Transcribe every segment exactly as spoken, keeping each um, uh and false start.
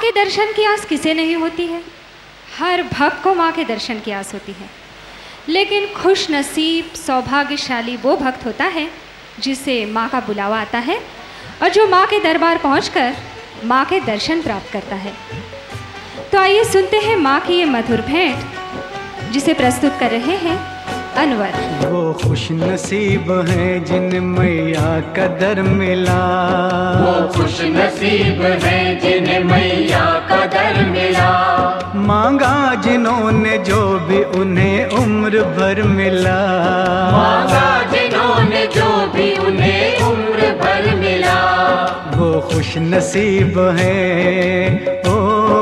के दर्शन की आस किसे नहीं होती है। हर भक्त को माँ के दर्शन की आस होती है, लेकिन खुश नसीब सौभाग्यशाली वो भक्त होता है जिसे माँ का बुलावा आता है और जो माँ के दरबार पहुंचकर माँ के दर्शन प्राप्त करता है। तो आइए सुनते हैं माँ की ये मधुर भेंट, जिसे प्रस्तुत कर रहे हैं अनवर। वो खुश नसीब हैं जिन्हें मैया का दर मिला, वो खुश नसीब हैं जिन्हें मैया का दर मिला। मांगा जिन्होंने जो भी उन्हें उम्र भर मिला, मांगा जिन्होंने जो भी उन्हें उम्र भर मिला। वो खुश नसीब हैं ओ,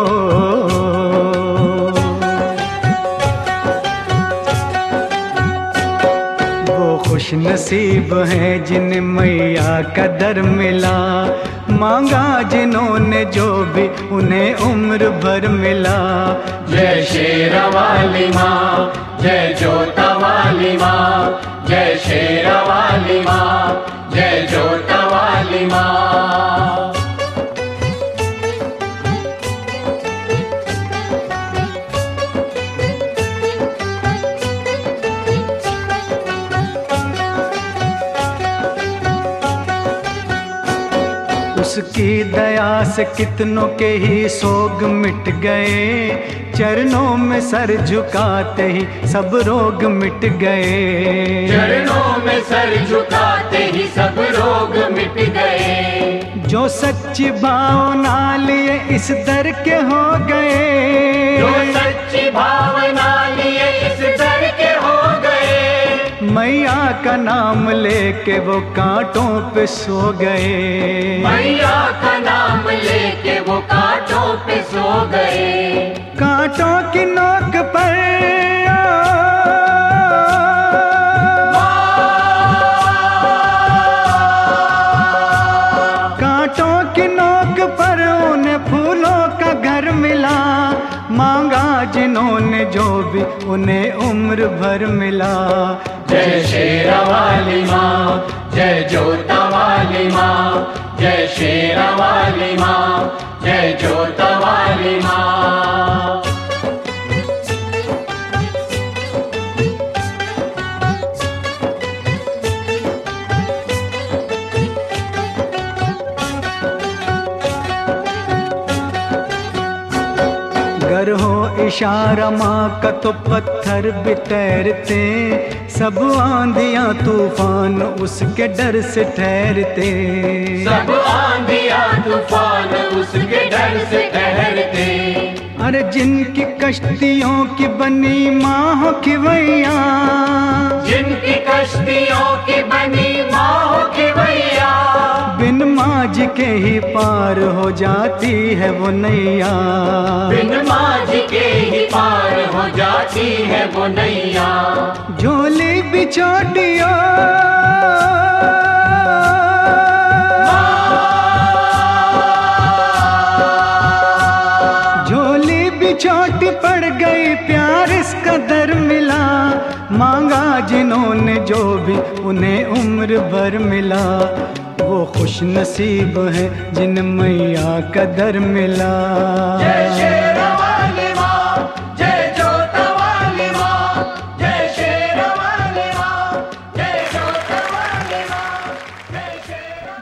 खुश नसीब हैं जिन्हें मैया का दर मिला। मांगा जिन्होंने जो भी उन्हें उम्र भर मिला। जय शेरा वाली माँ, जय जोता वाली माँ, जय शेरा वाली माँ, जय जोता वाली माँ। उसकी दया से कितनों के ही सोग मिट गए, चरणों में सर झुकाते ही सब रोग मिट गए। चरणों में सर झुकाते ही सब रोग मिट गए। जो सच्ची भावना लिए इस दर के हो गए, जो सच्ची भावना लिए इस दर के हो गए। मैया का नाम लेके वो कांटों पे सो गए, मैया का नाम लेके वो कांटों पे सो गए। कांटों की नोक पर कांटों की नोक पर उन्हें फूलों का घर मिला। मांगा जिन्होंने जो भी उन्हें उम्र भर मिला। जय शेरा वाली माँ, जय जोता वाली माँ, जय शेरा वाली माँ, जय जोता वाली माँ। गर हो इशारा माँ का तो पत्थर भी तैरते, सब आंधियाँ तूफान उसके डर से ठहरते। सब आंधियाँ तूफान उसके डर से ठहरते। अरे जिनकी कश्तियों की बनी माँ हो खिवैया, जिनकी कश्तियों की बनी माँ हो खिवैया। बिन माँझ के ही पार हो जाती है वो नैया, बिन माँझ के ही पार हो जाती है वो नैया। झोली बिछोटियो झोली बिछोटी पड़ गई, प्यार इसका दर मिला। मांगा जिन्होंने जो भी उन्हें उम्र भर मिला। वो खुश नसीब है जिन मैया का दर मिला। जय शेरा